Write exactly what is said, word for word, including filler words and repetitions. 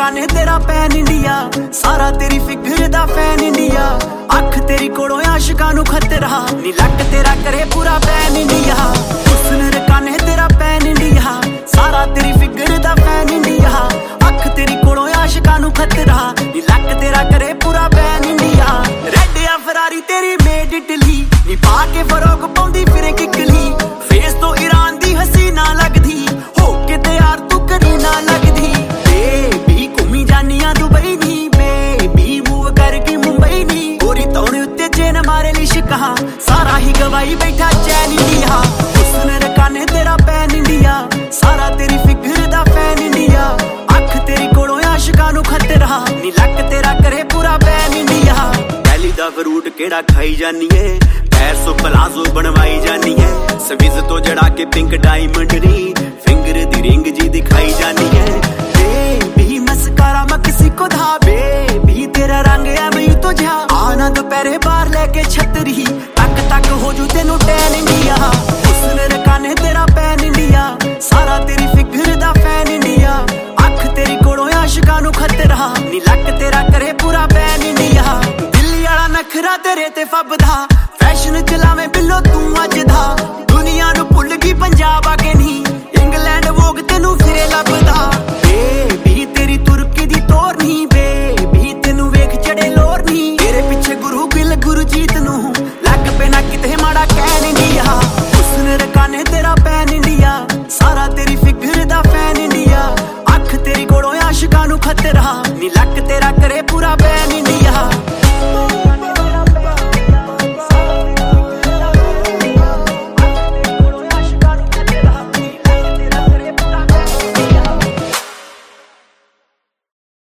रखा ने तेरा पैन इंडिया, सारा तेरी फिगर दा फैन इंडिया। अख तेरी कोलों आशिकां नू खतरा, नी लक तेरा करे पूरा पैन इंडिया। हुस्न रखा ने तेरा पैन इंडिया, सारा तेरी फिगर दा फैन इंडिया। अख तेरी कोलों आशिकां नू खतरा, नी लक तेरा करे पूरा पैन इंडिया। रेड या फरारी तेरी मेड इटली, नी पा के फरोग पाउंदी फिरे किकली। फेस तो ईरान दी हसीना लगदी, हो के ते यार तू करी ना लगदी। बेबी घूमी जानिया दुबई नी, बेबी मूव करके मुंबई नी। गोरी तौने उत्ते चेन मारे लिशका, सारा ही गवाई बैठा चैन इंडिया। हुस्न रखा ने तेरा पैन इंडिया, सारा तेरी फिगर दा फैन इंडिया। अख तेरी कोलों आशिकां नू खतरा, नी लक तेरा करे पूरा पैन इंडिया। पहली दा फ्रूट केड़ा खाई जानी है, पैसो पलाजो बनवाई जानी है। स्विज तो जड़ा के पिंक डायमंड नी, फिंगर दी रिंग जी दिखाई जानी है। बेबी मस्कारा मैं किसी को धा, बेबी तेरा रंग है मैं तो जा। आना दोपहरे बाहर लेके छतरी, तक तक हो जू तेनू टैन इंडिया। हुस्न रखा ने तेरा पैन इंडिया, सारा तेरी फिगर दा फैन इंडिया। अख तेरी कोलों आशिकां नू खतरा, नी लक तेरा करे पूरा पैन इंडिया। दिल्ली वाला नखरा तेरे ते फबदा,